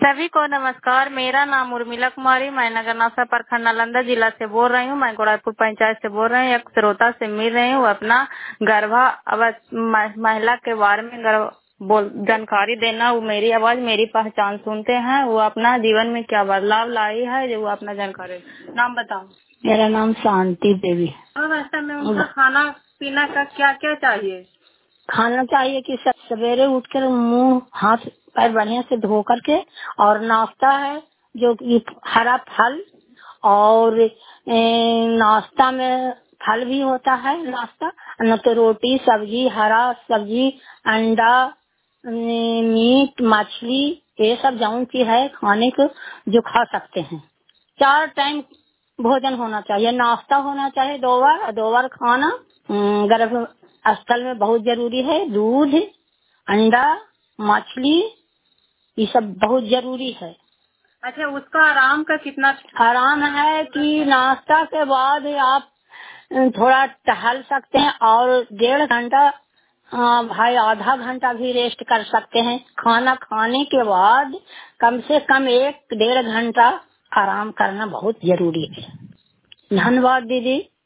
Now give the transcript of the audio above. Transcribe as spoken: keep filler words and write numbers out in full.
सभी को नमस्कार। मेरा नाम उर्मिला कुमारी, मैं नगर नौसा प्रखंड नालंदा जिला से बोल रही हूँ। मैं गोड़ापुर पंचायत से बोल रही हूँ। एक श्रोता से मिल रही हूँ। अपना गर्भावस्था महिला के बारे में गर्भ बोल जानकारी देना। वो मेरी आवाज मेरी पहचान सुनते हैं। वो अपना जीवन में क्या बदलाव लाई है, जो वो अपना जानकारी। नाम बताओ। मेरा नाम शांति देवी है। अवस्था में उनका खाना पीना का क्या क्या चाहिए? खाना चाहिए कि सब सवेरे उठकर मुंह हाथ पैर बढ़िया से धो करके, और नाश्ता है जो कि हरा फल, और ए, नाश्ता में फल भी होता है नाश्ता, न तो रोटी सब्जी, हरा सब्जी, अंडा, मीट, मछली, ये सब जौन की है खाने को जो खा सकते हैं। चार टाइम भोजन होना चाहिए, नाश्ता होना चाहिए दो बार, दो बार खाना। गर्भ स्थल में बहुत जरूरी है। दूध, अंडा, मछली, ये सब बहुत जरूरी है। अच्छा, उसका आराम का कितना आराम है कि नाश्ता के बाद आप थोड़ा टहल सकते हैं, और डेढ़ घंटा हाँ भाई आधा घंटा भी रेस्ट कर सकते हैं। खाना खाने के बाद कम से कम एक डेढ़ घंटा आराम करना बहुत जरूरी है। धन्यवाद दीदी।